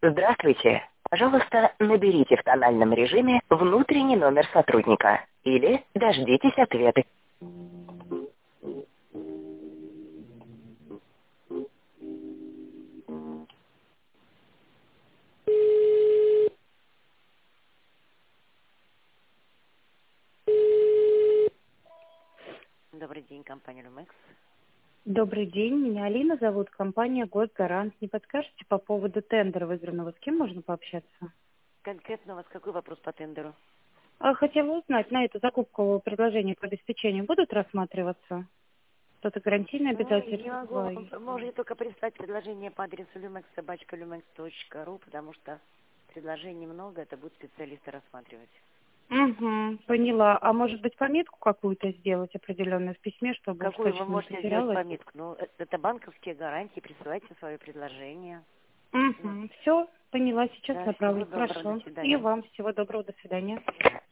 Здравствуйте. Пожалуйста, наберите в тональном режиме внутренний номер сотрудника или дождитесь ответа. Добрый день, компания Люмекс. Добрый день, меня Алина зовут, компания Госгарант. Не подскажете по поводу тендера выигранного, с кем можно пообщаться? Конкретно у вас какой вопрос по тендеру? Хотела узнать, на эту закупку предложения по обеспечению будут рассматриваться? Что-то гарантийное Не могу обязательство? вам, можете только прислать предложение по адресу lumex@lumex.ru, потому что предложений много, это будут специалисты рассматривать. Угу, поняла. А может быть пометку какую-то сделать определенную в письме, чтобы уж Какую вы точно не можете сделать потерялась? пометку? Ну, это банковские гарантии, присылайте свое предложение. Ну, Угу, все, поняла, сейчас да, всего направлю. доброго, до Хорошо. И свидания. вам всего доброго, до свидания.